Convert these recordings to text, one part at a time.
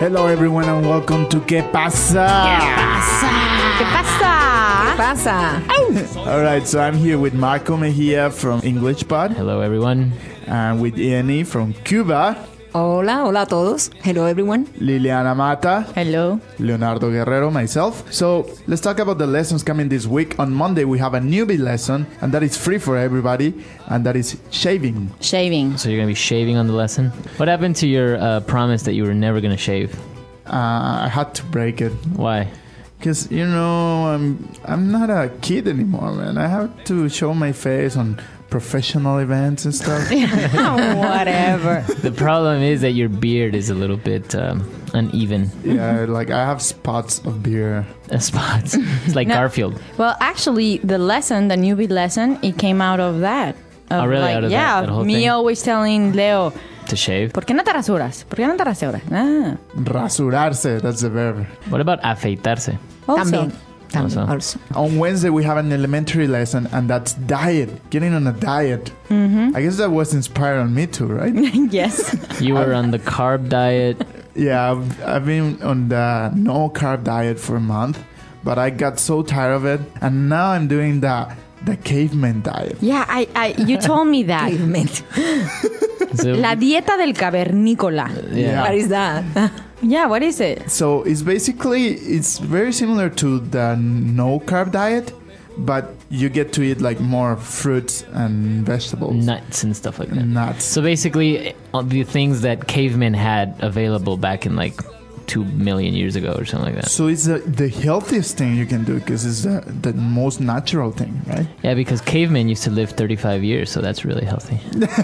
Hello everyone and welcome to ¿Qué pasa? ¿Qué pasa? ¿Qué pasa? Alright, so I'm here with Marco Mejia from English Pod Hello, everyone. and with Iani from Cuba, Hola, hola a todos. Hello everyone. Liliana Mata, Hello. Leonardo Guerrero, myself. So let's talk about the lessons coming this week. On Monday we have a newbie lesson and that is free for everybody and that is shaving. Shaving. So you're going to be shaving on the lesson? What happened to your promise that you were never going to shave? I had to break it Why? because I'm not a kid anymore, man. I have to show my face on professional events and stuff. Whatever. The problem is that your beard is a little bit uneven. Yeah, like I have spots of beer. Spots. It's like No. Garfield. Well, actually, the newbie lesson, it came out of that. Of Oh, really? Out of that whole me thing? always telling Leo, To shave. ¿por qué no te rasuras? ¿Por qué no te rasuras? Ah. Rasurarse, that's the verb. What about afeitarse? Also. También. Also. Also. On Wednesday, we have an elementary lesson, and that's diet. Getting on a diet. Mm-hmm. I guess that was inspired on me too, right? Yes. You were on the carb diet. Yeah, I've been on the no carb diet for a month, but I got so tired of it, and now I'm doing the caveman diet. Yeah, you told me that. Pavement. So, La dieta del cavernícola. yeah. What is that? Yeah, what is it? So it's very similar to the no carb diet, but you get to eat like more fruits and vegetables, Nuts and stuff like that. nuts. So basically, the things that cavemen had available back in like 2 million years ago or something like that. So it's the healthiest thing you can do because it's the most natural thing, right? Yeah, because cavemen used to live 35 years, so that's really healthy.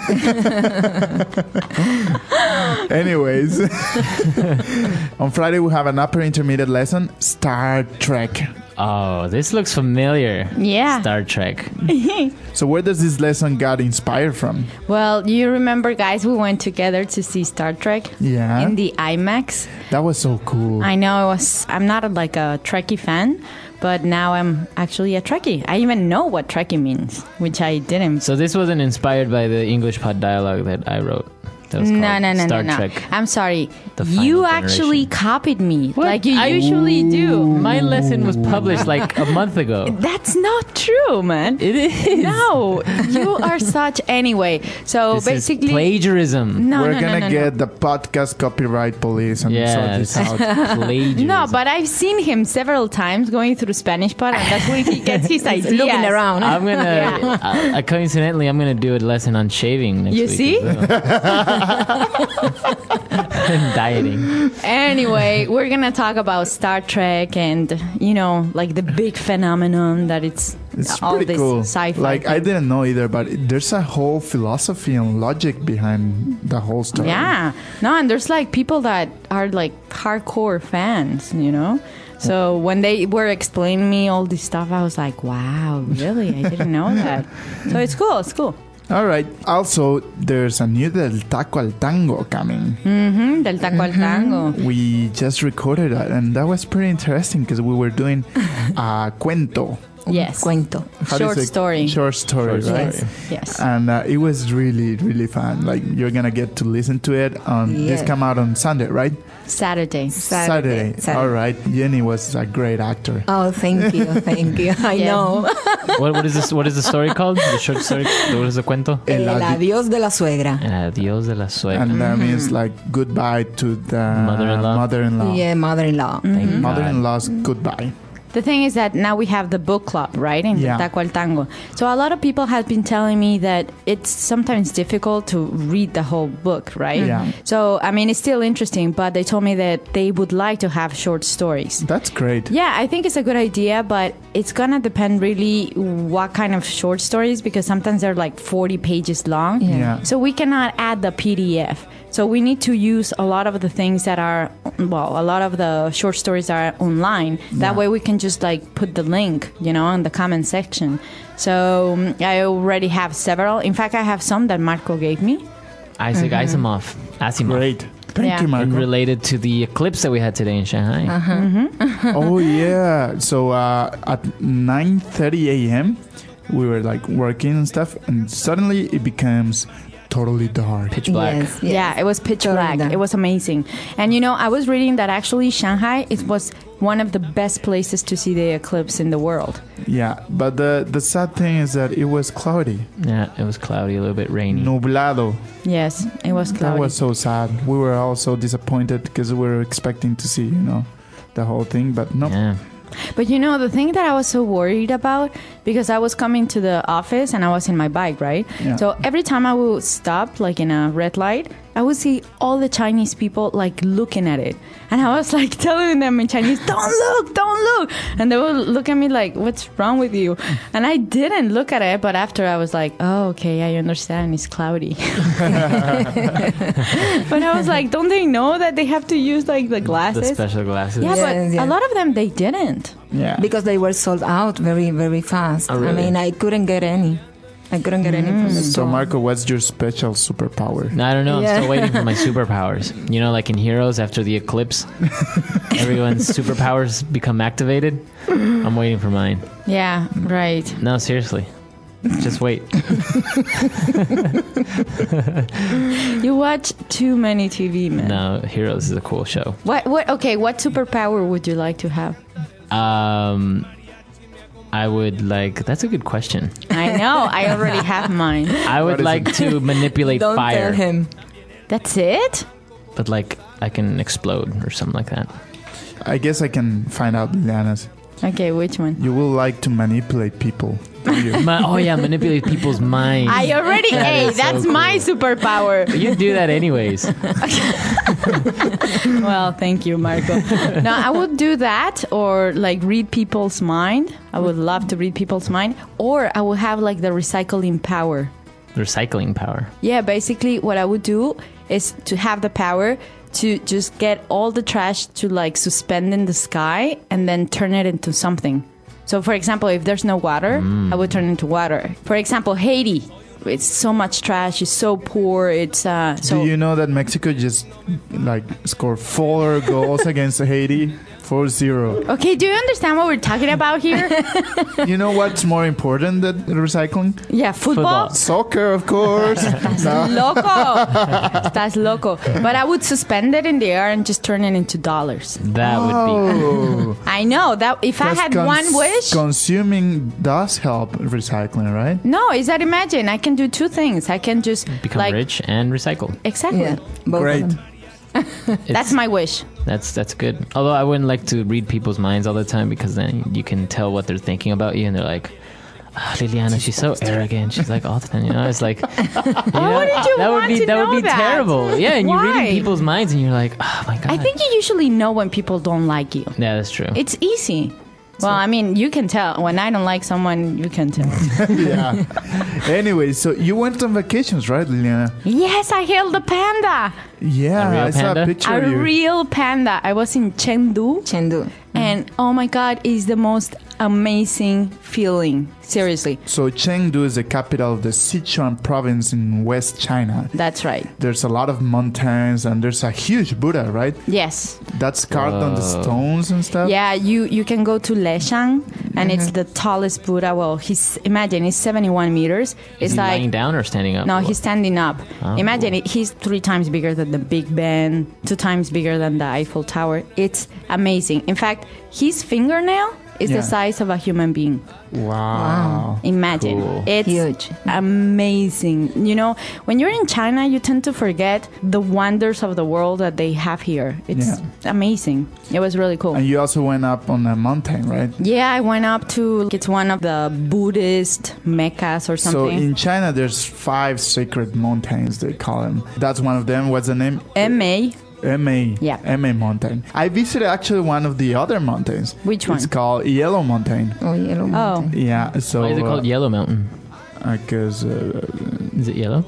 Anyways, on Friday we have an upper intermediate lesson, Star Trek. Oh, this looks familiar. Yeah. Star Trek. So where does this lesson got inspired from? Well, you remember, guys, we went together to see Star Trek Yeah, in the IMAX. that was so cool. I know I'm not like a Trekkie fan, but now I'm actually a Trekkie. I even know what Trekkie means, which I didn't. So this wasn't inspired by the English pod dialogue that I wrote. That was called Star Trek. I'm sorry. The Final You Generation. actually copied me What? like you I- usually do. My lesson was published like a month ago. That's not true, man. It is. No, you are such anyway. So This basically, is plagiarism. no, We're no, gonna no, no, get the podcast copyright police and sort Yeah, this this is out. plagiarism. No, but I've seen him several times going through Spanish pod, and that's where he gets his ideas. Looking around. I'm gonna coincidentally, I'm gonna do a lesson on shaving next You week. see? as well. And dieting. Anyway, we're gonna talk about Star Trek and like the big phenomenon that it's all pretty this cool. sci-fi. Like I thing. didn't know either, but there's a whole philosophy and logic behind the whole story. Yeah, no, and there's like people that are like hardcore fans, So when they were explaining me all this stuff, I was like, wow, really? I didn't know that. So it's cool. It's cool. All right. Also, there's a new Del Taco al Tango coming. Del taco al tango. We just recorded it, and that was pretty interesting because we were doing a cuento. Yes. Cuento. How do you Short say- story. Short story, Short right? story. Yes. And it was really, really fun. Like, you're going to get to listen to it. This Yeah. come out on Sunday, right? Saturday. Saturday. All right. Jenny was a great actor. Oh, thank you. Thank you. I Yeah. know. What is this? What is the story called? The short story. What is the cuento? El adiós de la suegra. Adiós de la suegra. And that means like goodbye to the Mother-in-law. mother-in-law. Yeah, mother-in-law. Thank God. Mother-in-law's goodbye. The thing is that now we have the book club, right? In Yeah. Taco al Tango. So a lot of people have been telling me that it's sometimes difficult to read the whole book, right? Yeah. So, I mean, it's still interesting, but they told me that they would like to have short stories. That's great. Yeah, I think it's a good idea, but it's gonna depend really what kind of short stories, because sometimes they're like 40 pages long. Yeah. So we cannot add the PDF. So we need to use a lot of the things that are, a lot of the short stories are online. That way we can just like put the link, in the comment section. So I already have several. In fact, I have some that Marco gave me. Isaac Asimov. Great. Thank Yeah. you, And Marco. related to the eclipse that we had today in Shanghai. Oh, yeah. So at 9:30 a.m., we were like working and stuff, and suddenly it becomes totally dark. Pitch black. Yes, yes. Yeah, it was pitch Totally black. dark. It was amazing. And I was reading that actually Shanghai, it was one of the best places to see the eclipse in the world. Yeah, but the sad thing is that it was cloudy, Yeah, it was cloudy, a little bit rainy. nublado. Yes, it was cloudy. That was so sad. We were all so disappointed because we were expecting to see, the whole thing, but no. Yeah. But the thing that I was so worried about, because I was coming to the office and I was in my bike, right? Yeah. So every time I would stop, like in a red light, I would see all the Chinese people like looking at it. And I was like telling them in Chinese, don't look. And they would look at me like, what's wrong with you? And I didn't look at it, but after I was like, oh, okay, I understand. It's cloudy. But I was like, don't they know that they have to use like the glasses? The special glasses. Yeah, but Yes, yeah. a lot of them, they didn't. Yeah. Because they were sold out very, very fast. Oh, really? I mean, I couldn't get any. I couldn't get any from the So, store. Marco, what's your special superpower? No, I don't know. I'm Yeah. still waiting for my superpowers. Like in Heroes, after the eclipse, everyone's superpowers become activated. I'm waiting for mine. Yeah, right. No, seriously. Just wait. You watch too many TV, man. No, Heroes is a cool show. What superpower would you like to have? I would like. That's a good question. I know, I already have mine. I would is like to manipulate Don't fire, tell him. That's it? but like I can explode or something like that. I guess I can find out, Liliana's. Okay, which one? You will like to manipulate people. don't you? Manipulate people's minds. I already ate. is so That's my superpower. You do that anyways. Well, thank you, Marco. No, I would do that or like read people's mind. I would love to read people's mind. Or I would have like the recycling power. Recycling power. Yeah, basically what I would do is to have the power to just get all the trash to like suspend in the sky and then turn it into something. So for example, if there's no water, I would turn it into water. For example, Haiti. It's so much trash. It's so poor. It's so. Do you know that Mexico just like scored 4 goals against Haiti? 4-0. Okay, do you understand what we're talking about here? You know what's more important than recycling? Yeah, football. Soccer, of course. Estás loco. Estás loco. But I would suspend it in the air and just turn it into dollars. That would be. Oh, I know that if I had one wish. Consuming does help recycling, right? No, is that imagine? I can do 2 things. I can just Become like rich and recycle. exactly. Yeah, both Great. of them. That's my wish. That's good. Although I wouldn't like to read people's minds all the time because then you can tell what they're thinking about you, and they're like, Liliana, she's so arrogant. She's like all the time, It's like, Why wouldn't you that want would be to that would know be that? terrible. Yeah, and you're Why? reading people's minds, and you're like, oh my god. I think you usually know when people don't like you. Yeah, that's true. It's easy. Well, I mean, you can tell. When I don't like someone, you can tell. Yeah. Anyway, so you went on vacations, right, Liliana? Yes, I held a panda. Yeah, A real I saw panda? a picture A of you. real panda. I was in Chengdu. Chengdu. And oh my God, it's the most amazing feeling. Seriously. So Chengdu is the capital of the Sichuan province in West China. That's right. There's a lot of mountains and there's a huge Buddha, right? Yes. That's carved on the Whoa. stones and stuff. Yeah, you can go to Leshang and it's the tallest Buddha. Well, imagine it's 71 meters. Is It's he like lying down or standing up? no, Or he's what? standing up. Oh, Imagine cool. it, he's 3 times bigger than the Big Ben, 2 times bigger than the Eiffel Tower. It's amazing. In fact, his fingernail is Yeah. the size of a human being. Wow. Imagine. Cool. It's Huge. amazing. When you're in China, you tend to forget the wonders of the world that they have here. It's amazing. It was really cool. And you also went up on a mountain, right? Yeah, I went up to, it's one of the Buddhist meccas or So something. in China, there's 5 sacred mountains, they call them. That's one of them. What's the name? MA. Ma. Yeah. Ma mountain. I visited actually one of the other mountains. Which one? It's called Yellow Mountain. Oh, yellow Oh. mountain. Yeah. So Why is it called Yellow Mountain? because Is it yellow?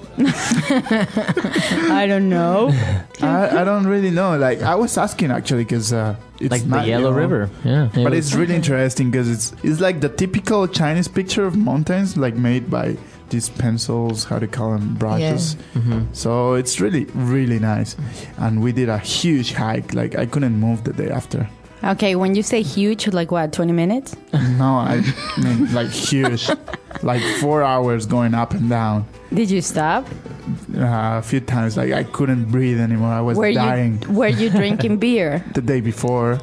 I don't know. I don't really know. Like I was asking actually because it's Like not the Yellow River. Yeah. But it's really interesting because it's like the typical Chinese picture of mountains, like made by these pencils, how do you call them, brushes. So it's really, really nice. And we did a huge hike. Like I couldn't move the day after. Okay, when you say huge, like what, 20 minutes? No, I mean like huge, like 4 hours going up and down. Did you stop? a few times. Like I couldn't breathe anymore. I was dying. Were you drinking beer? The day before.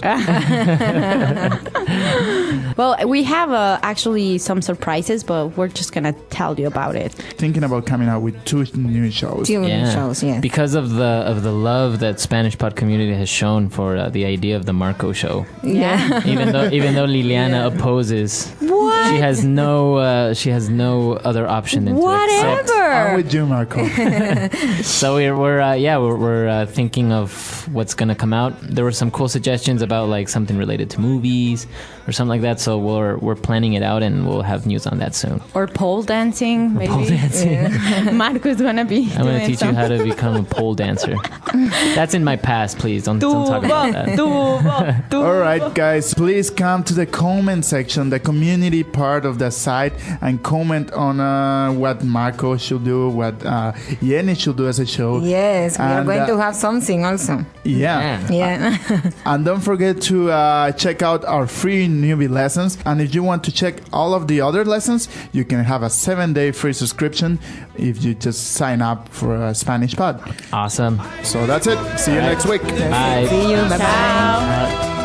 Well, we have actually some surprises, but we're just gonna tell you about it. Thinking about coming out with 2 new shows. Two shows, yeah. Because of the love that Spanish pod community has shown for the idea of the Marco show. Yeah. Even though Liliana opposes, What? she has no other option than to accept. I'm Whatever. with you, Marco. So we're thinking of what's gonna come out. There were some cool suggestions about like something related to movies or something like that. So we're planning it out, and we'll have news on that soon. Or pole dancing, maybe. Pole dancing. Marco's gonna be. I'm gonna teach you how to become a pole dancer. That's in my past. Please don't talk about that. All right, guys, please come to the comment section, the community part of the site, and comment on what Marco should do, what Yenny should do as a show. Yes, we are And, going to have something also. Yeah. Yeah. And don't forget to check out our free newbie lessons. And if you want to check all of the other lessons, you can have a 7-day free subscription if you just sign up for a Spanish pod. Awesome. So that's it. See you next week. Bye. See you. Bye-bye. Ciao.